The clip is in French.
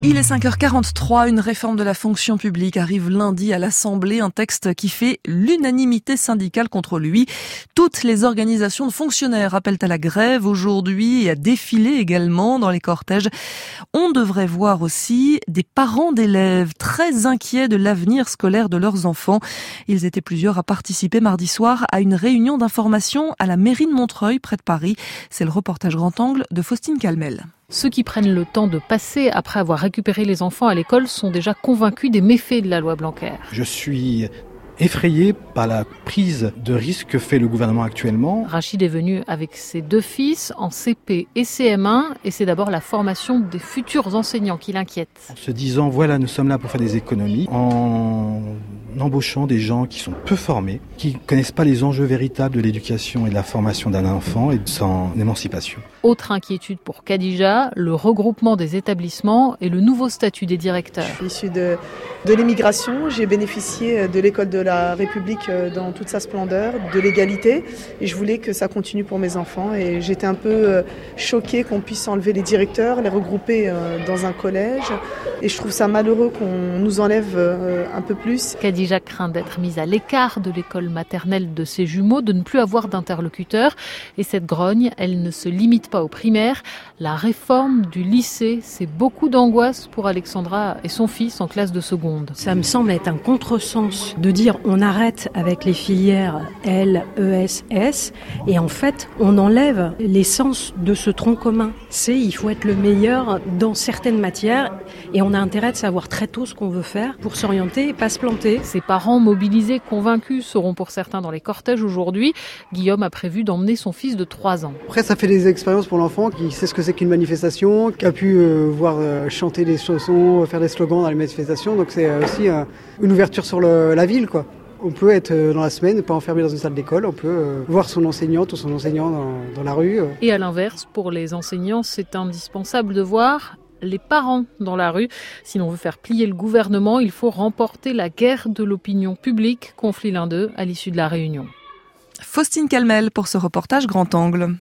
Il est 5h43, une réforme de la fonction publique arrive lundi à l'Assemblée, un texte qui fait l'unanimité syndicale contre lui. Toutes les organisations de fonctionnaires appellent à la grève aujourd'hui et à défiler également dans les cortèges. On devrait voir aussi des parents d'élèves très inquiets de l'avenir scolaire de leurs enfants. Ils étaient plusieurs à participer mardi soir à une réunion d'information à la mairie de Montreuil, près de Paris. C'est le reportage grand angle de Faustine Calmel. Ceux qui prennent le temps de passer après avoir récupéré les enfants à l'école sont déjà convaincus des méfaits de la loi Blanquer. Je suis effrayé par la prise de risque que fait le gouvernement actuellement. Rachid est venu avec ses deux fils en CP et CM1 et c'est d'abord la formation des futurs enseignants qui l'inquiète. En se disant, voilà, nous sommes là pour faire des économies, en embauchant des gens qui sont peu formés, qui ne connaissent pas les enjeux véritables de l'éducation et de la formation d'un enfant et de son émancipation. Autre inquiétude pour Khadija, le regroupement des établissements et le nouveau statut des directeurs. Je suis issue de l'immigration, j'ai bénéficié de l'école de la République dans toute sa splendeur, de l'égalité, et je voulais que ça continue pour mes enfants. Et j'étais un peu choquée qu'on puisse enlever les directeurs, les regrouper dans un collège, et je trouve ça malheureux qu'on nous enlève un peu plus. Khadija craint d'être mise à l'écart de l'école maternelle de ses jumeaux, de ne plus avoir d'interlocuteur, et cette grogne, elle ne se limite pas aux primaires. La réforme du lycée, c'est beaucoup d'angoisse pour Alexandra et son fils en classe de seconde. Ça me semble être un contresens de dire on arrête avec les filières L, ES, S et en fait on enlève l'essence de ce tronc commun. Il faut être le meilleur dans certaines matières et on a intérêt de savoir très tôt ce qu'on veut faire pour s'orienter et pas se planter. Ses parents mobilisés, convaincus, seront pour certains dans les cortèges aujourd'hui. Guillaume a prévu d'emmener son fils de 3 ans. Après ça fait des expériences pour l'enfant qui sait ce que c'est qu'une manifestation, qui a pu voir chanter des chansons, faire des slogans dans les manifestations, donc c'est aussi une ouverture sur la ville, quoi. On peut être dans la semaine, pas enfermé dans une salle d'école, on peut voir son enseignante ou son enseignant dans la rue. Et à l'inverse, pour les enseignants, c'est indispensable de voir les parents dans la rue. Si l'on veut faire plier le gouvernement, il faut remporter la guerre de l'opinion publique, conflit l'un d'eux à l'issue de la réunion. Faustine Calmel pour ce reportage grand angle.